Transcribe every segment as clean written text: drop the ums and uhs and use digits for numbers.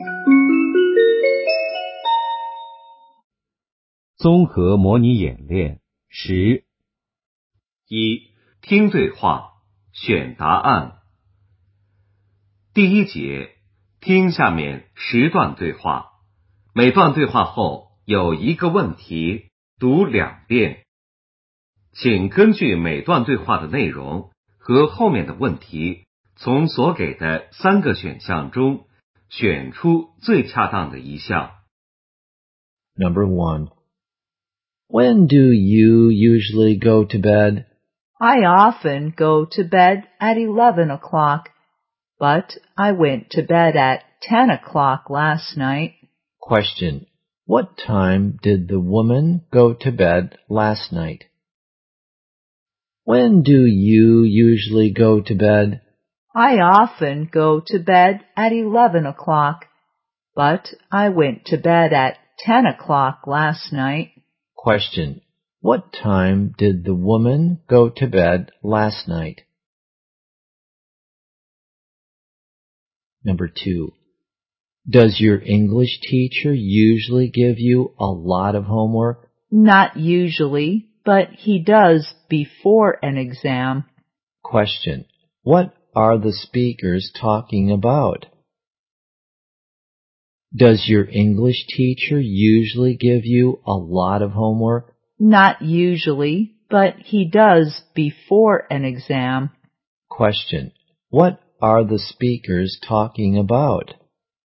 综合模拟演练10。 一、听对话，选答案。第一节，听下面10段对话，每段对话后有一个问题，读2遍。请根据每段对话的内容和后面的问题，从所给的3个选项中选出最恰当的一项。 Number 1. When do you usually go to bed? I often go to bed at 11 o'clock, but I went to bed at 10 o'clock last night. Question. What time did the woman go to bed last night? When do you usually go to bed? I often go to bed at 11 o'clock, but I went to bed at 10 o'clock last night. Question. What time did the woman go to bed last night? Number 2. Does your English teacher usually give you a lot of homework? Not usually, but he does before an exam. Question. What are the speakers talking about? Does your English teacher usually give you a lot of homework? Not usually, but he does before an exam. Question. What are the speakers talking about?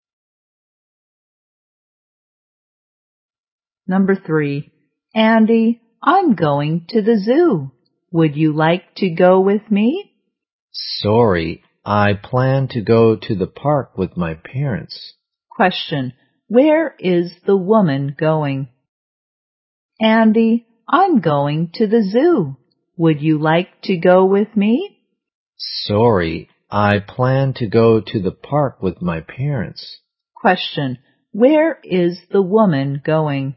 Number 3. Andy, I'm going to the zoo. Would you like to go with me? Sorry, I plan to go to the park with my parents. Question. Where is the woman going? Andy, I'm going to the zoo. Would you like to go with me? Sorry, I plan to go to the park with my parents. Question. Where is the woman going?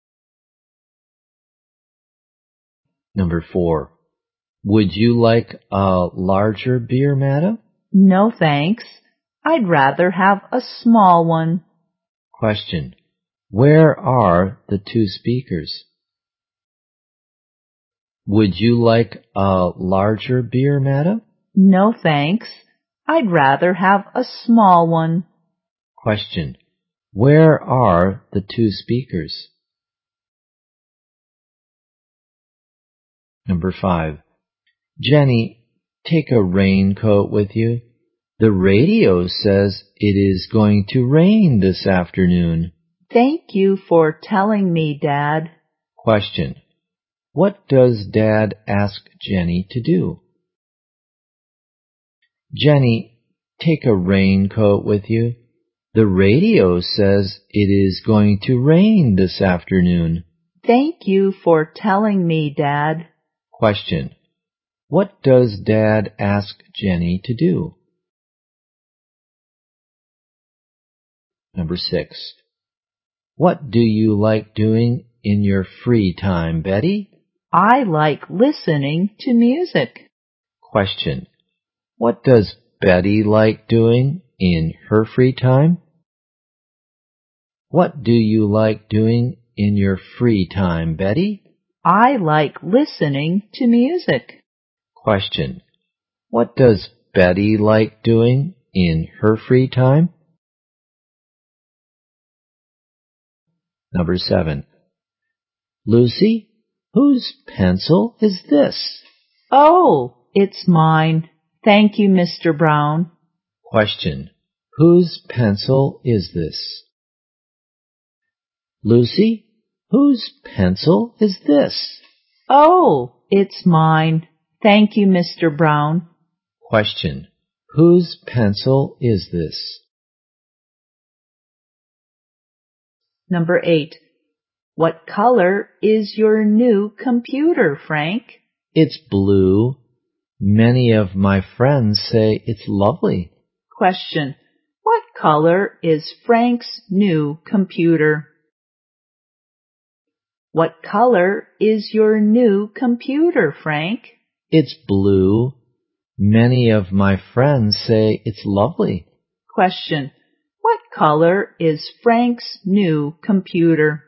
Number 4. Would you like a larger beer, madam? No, thanks. I'd rather have a small one. Question. Where are the 2 speakers? Would you like a larger beer, madam? No, thanks. I'd rather have a small one. Question. Where are the 2 speakers? Number 5. Jenny, take a raincoat with you. The radio says it is going to rain this afternoon. Thank you for telling me, Dad. Question. What does Dad ask Jenny to do? Jenny, take a raincoat with you. The radio says it is going to rain this afternoon. Thank you for telling me, Dad. Question. What does Dad ask Jenny to do? Number 6. What do you like doing in your free time, Betty? I like listening to music. Question. What does Betty like doing in her free time? What do you like doing in your free time, Betty? I like listening to music. Question. What does Betty like doing in her free time? Number 7. Lucy, whose pencil is this? Oh, it's mine. Thank you, Mr. Brown. Question. Whose pencil is this? Lucy, whose pencil is this? Oh, it's mine. Thank you, Mr. Brown. Question. Whose pencil is this? Number 8. What color is your new computer, Frank? It's blue. Many of my friends say it's lovely. Question. What color is Frank's new computer? What color is your new computer, Frank? It's blue. Many of my friends say it's lovely. Question. What color is Frank's new computer?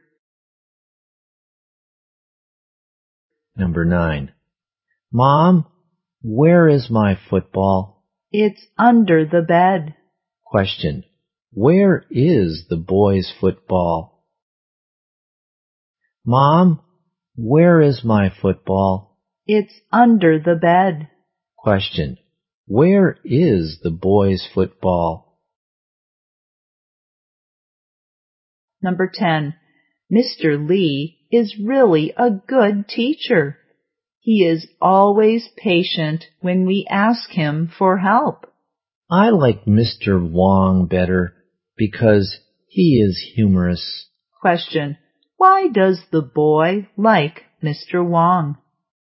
Number 9. Mom, where is my football? It's under the bed. Question. Where is the boys' football? Mom, where is my football? It's under the bed. Question. Where is the boys' football? Number 10. Mr. Lee is really a good teacher. He is always patient when we ask him for help. I like Mr. Wong better because he is humorous. Question. Why does the boy like Mr. Wong?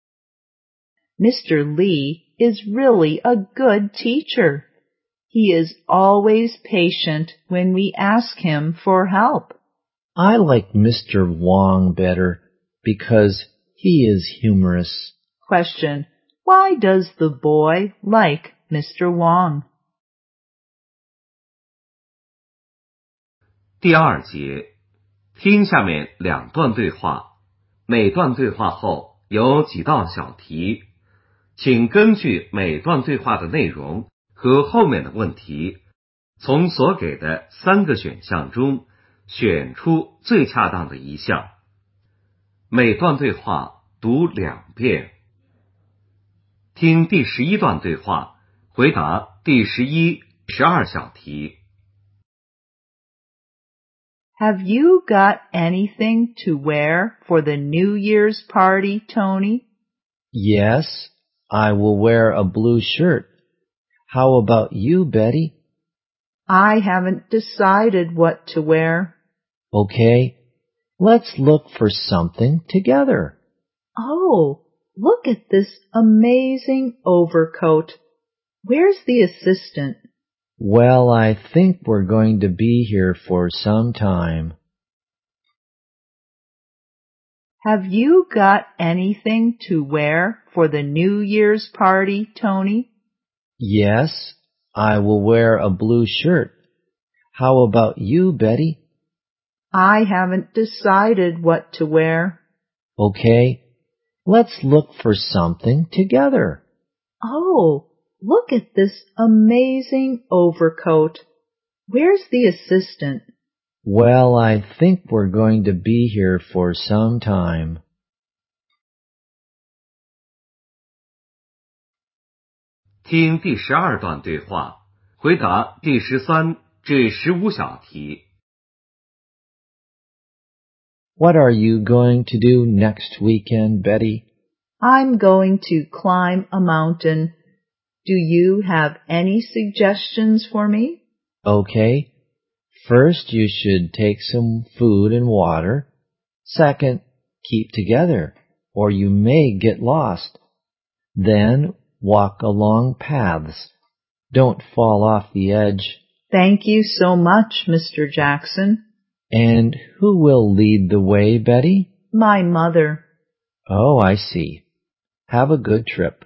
Mr. Lee is really a good teacher. He is always patient when we ask him for help. I like Mr. Wong better because he is humorous. Question. Why does the boy like Mr. Wong? 第2节，听下面2段对话，每段对话后有几道小题，请根据每段对话的内容和后面的问题，从所给的3个选项中选出最恰当的一项。每段对话读2遍。听第11段对话，回答第11、12小题。 Have you got anything to wear for the New Year's party, Tony? Yes, I will wear a blue shirt. How about you, Betty? I haven't decided what to wear. Okay, let's look for something together. Oh, look at this amazing overcoat. Where's the assistant? Well, I think we're going to be here for some time. Have you got anything to wear for the New Year's party, Tony? Yes, I will wear a blue shirt. How about you, Betty? I haven't decided what to wear. Okay, let's look for something together. Oh, look at this amazing overcoat. Where's the assistant? Well, I think we're going to be here for some time. 听第12段对话，回答第13至15小题。 What are you going to do next weekend, Betty? I'm going to climb a mountain. Do you have any suggestions for me? Okay. First, you should take some food and water. Second, keep together, or you may get lost. Then, walk along paths. Don't fall off the edge. Thank you so much, Mr. Jackson. And who will lead the way, Betty? My mother. Oh, I see. Have a good trip.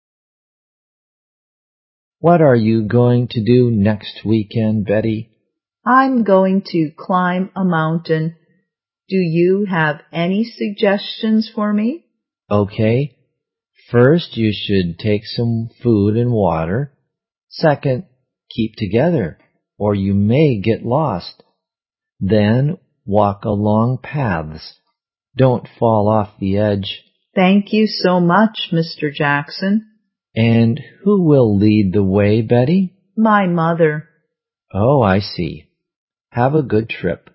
What are you going to do next weekend, Betty? I'm going to climb a mountain. Do you have any suggestions for me? Okay. First, you should take some food and water. Second, keep together, or you may get lost. Then, walk along paths. Don't fall off the edge. Thank you so much, Mr. Jackson. And who will lead the way, Betty? My mother. Oh, I see. Have a good trip.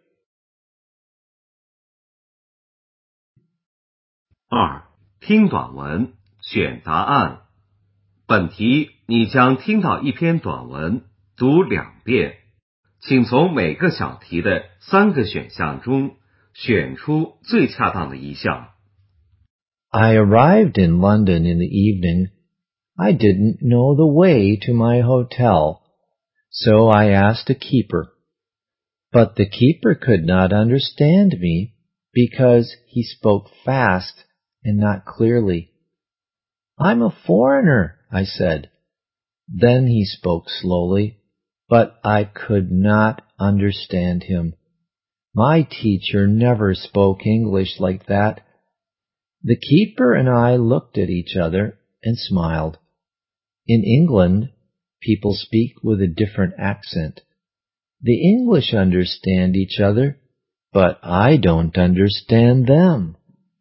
2. 听短文，选答案。本题你将听到一篇短文，读2遍，请从每个小题的3个选项中选出最恰当的一项。 I arrived in London in the evening. I didn't know the way to my hotel, so I asked a keeper. But the keeper could not understand me because he spoke fast and not clearly. I'm a foreigner, I said. Then he spoke slowly, but I could not understand him. My teacher never spoke English like that. The keeper and I looked at each other and smiled. In England, people speak with a different accent. The English understand each other, but I don't understand them.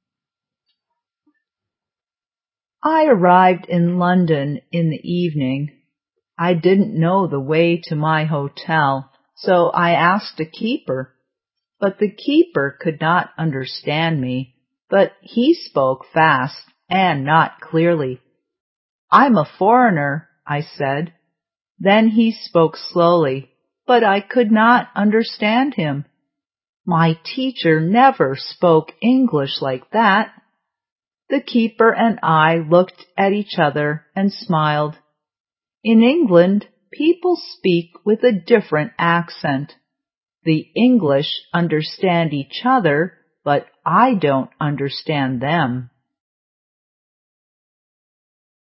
I arrived in London in the evening. I didn't know the way to my hotel, so I asked a keeper. But the keeper could not understand me, but he spoke fast and not clearly. "I'm a foreigner," I said. Then he spoke slowly, but I could not understand him. My teacher never spoke English like that. The keeper and I looked at each other and smiled. In England, people speak with a different accent. The English understand each other, but I don't understand them.